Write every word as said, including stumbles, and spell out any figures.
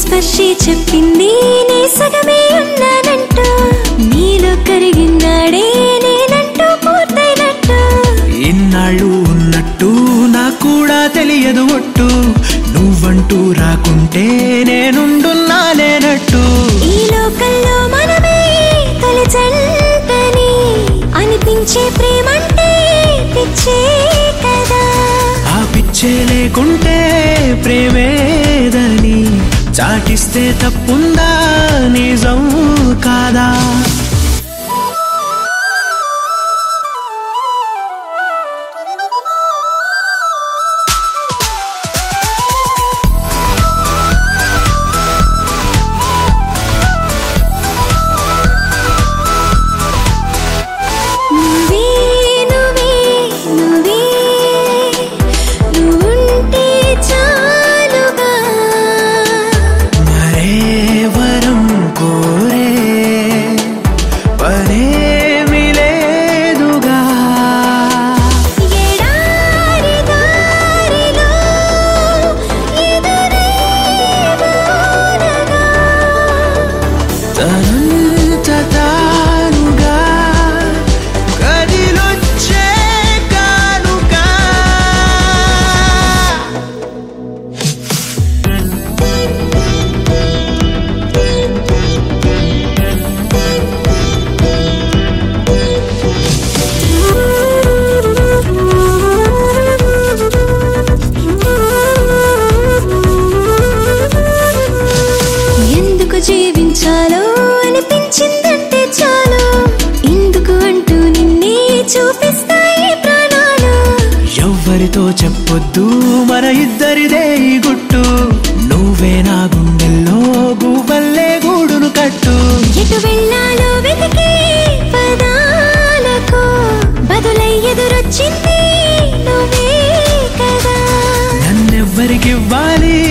స్పర్శే చెప్పింది నీ సగమే ఉన్నానంటూ, నీలో కరిగినాడే నేనంటూ పూర్తయినట్టు. ఇన్నాళ్ళు ఉన్నట్టు నాకు కూడా తెలియదు ఒట్టు, నువ్వంటూ రాకుంటే నేనుండున్నా లేనట్టు. ఈ లోకల్లో మనమే తొలి జంటని అనిపించే ప్రేమంటే పిచ్చే కదా. ఆ పిచ్చే లేకుంటే ప్రేమేదని చాటిస్తే తప్పుందా, నిజం కాదా? జీవించాలో అనిపించిందంటే చాలు, ఇందుకు అంటూ నిన్నే చూపిస్తాయి ప్రాణాలు. ఎవ్వరితో చెప్పొద్దు మన ఇద్దరిదే ఈ గుట్టు, నువ్వే నా గుండెల్లో గువ్వల్లే గూడును కట్టు. ఎటు వెళ్ళాలో వెతికే పదాలకు బదులై ఎదురొచ్చింది నువ్వే కదా. నన్నెవ్వరికివ్వాలి